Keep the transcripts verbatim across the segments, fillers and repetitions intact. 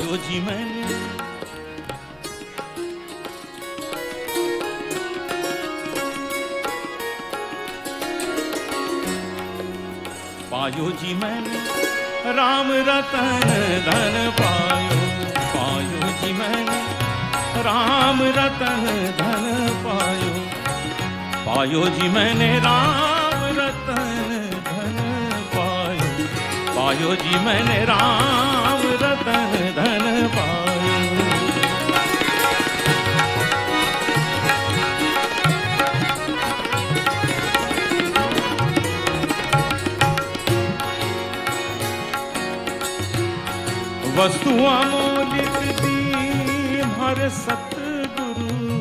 पायो जी मैंने, पायो जी मैंने राम रतन धन पायो, पायो जी मैंने राम रतन धन पायो, पायो जी मैंने राम रतन धन पायो, पायो जी मैंने राम रतन धन पायो। वस्तु अमोलिक दीन हर सतगुरु,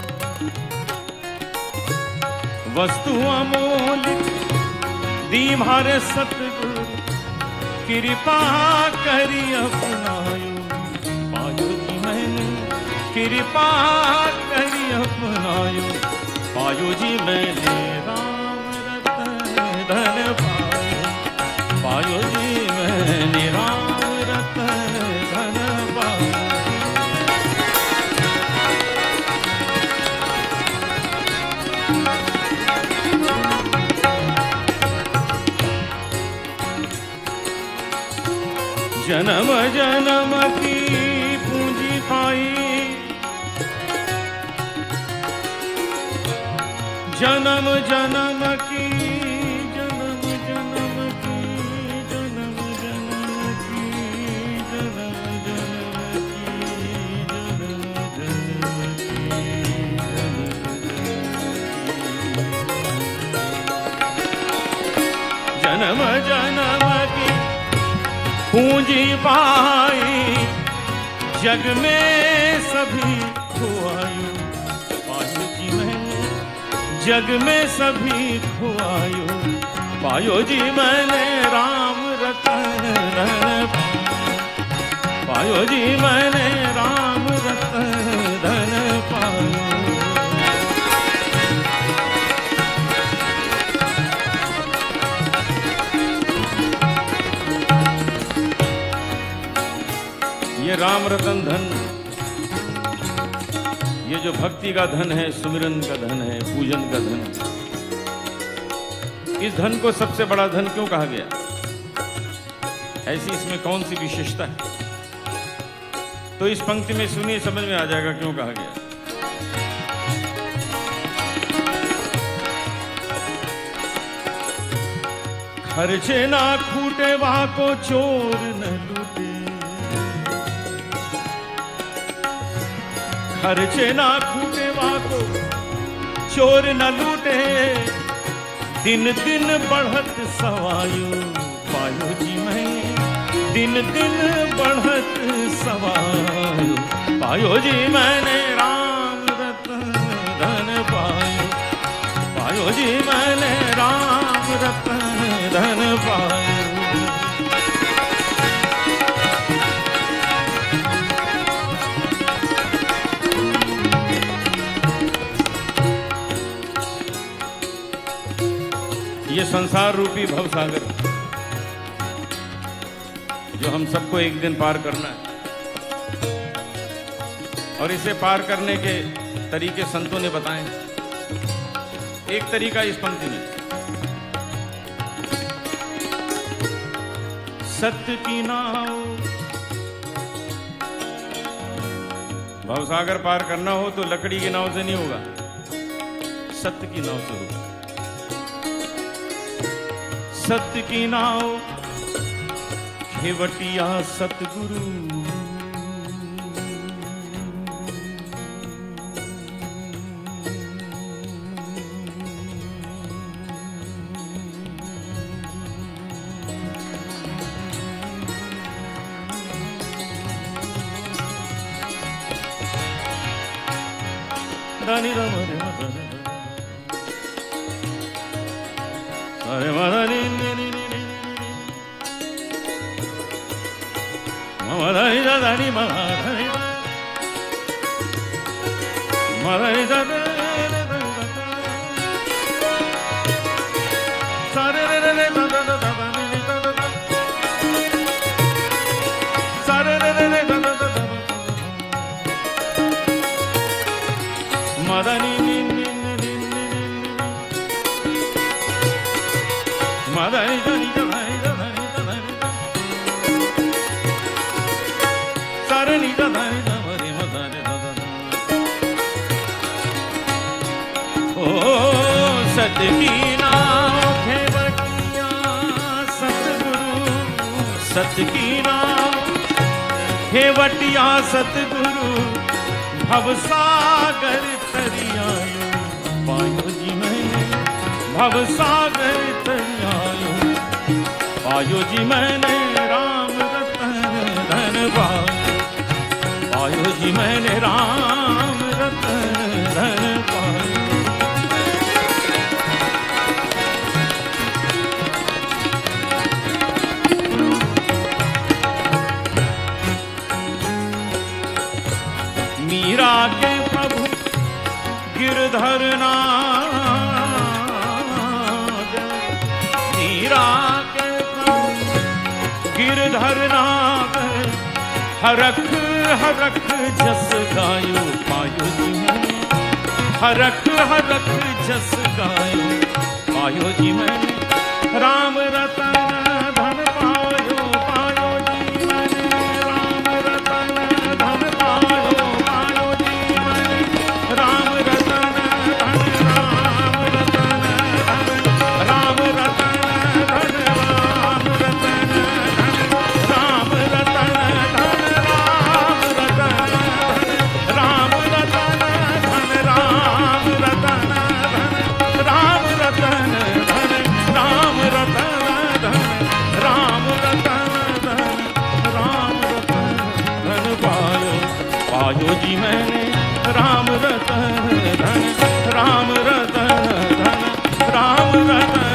वस्तु अमोलिक दीन हर सतगुरु, कृपा करी अपनायो, पायो जी मैंने कृपा करी अपनायो, पायो जी मैंने राम रतन धन पायो, पायो जी मैंने राम जन्म जन्म की पूंजी पाई, जन्म जन्म की, जन्म जन्म की, जन्म जन्म की, जन्म जन्म की, जन्म जन्म की पूंजी पाई, जग में सभी खुआयो, पायो जी मैंने जग में सभी खुआयो, पायो जी मैंने राम रतन धन, पायो जी मैंने राम रतन धन पायो। ये राम रतन धन, ये जो भक्ति का धन है, सुमिरन का धन है, पूजन का धन है, इस धन को सबसे बड़ा धन क्यों कहा गया? ऐसी इसमें कौन सी विशेषता है? तो इस पंक्ति में सुनिए, समझ में आ जाएगा क्यों कहा गया। खर्चे ना खूटे वाको चोर न लूटे, खर्चे ना खूटे वाको चोर न लूटे, दिन दिन बढ़त सवायो, पायो जी मैं दिन दिन बढ़त सवायो, पायो जी मैंने राम रतन धन पायो, पायो जी मैंने राम रतन धन पायो। ये संसार रूपी भवसागर जो हम सबको एक दिन पार करना है, और इसे पार करने के तरीके संतों ने बताए। एक तरीका इस पंक्ति में, सत्य की नाव, भवसागर पार करना हो तो लकड़ी की नाव से नहीं होगा, सत्य की नाव से होगा। सत्य की नाव खेवटिया सतगुरु, दानी राम रे मदन अरे मदनी नी नी नी मदनी दानी मदनी मदनी दानी सारे रे रे रे दादा दादा नी दादा सारे रे रे रे दादा मदनी मदनी धनी धनी धनी धनी सरनी धनी धनी मदनी धनी ओ सतकी नाम खेवटिया सतगुरु सतकी नाम खेवटिया सतगुरु भवसागर तरियायो पायो जी मैंने भवसागर तरियायो पायो जी मैंने राम रतन धन पायो पायो जी मैंने राम रतन धन पायो मीरा के प्रभु गिरधर नाग मीरा के प्रभु गिरधर नाग हरख हरख जस गायो पायो जी मैंने हरख हरख जस गायो पायो जी मैंने राम रतन धन पायो पायो जी मैंने राम रतन धन पायो राम रतन धन राम रतन धन राम रतन धन राम रतन धन राम रतन धन राम रतन राम रतन धन राम रतन धन राम रतन धन राम रतन धन राम रतन धन राम रतन धन पायो पायो जी मैंने राम रतन धन राम रतन धन राम रतन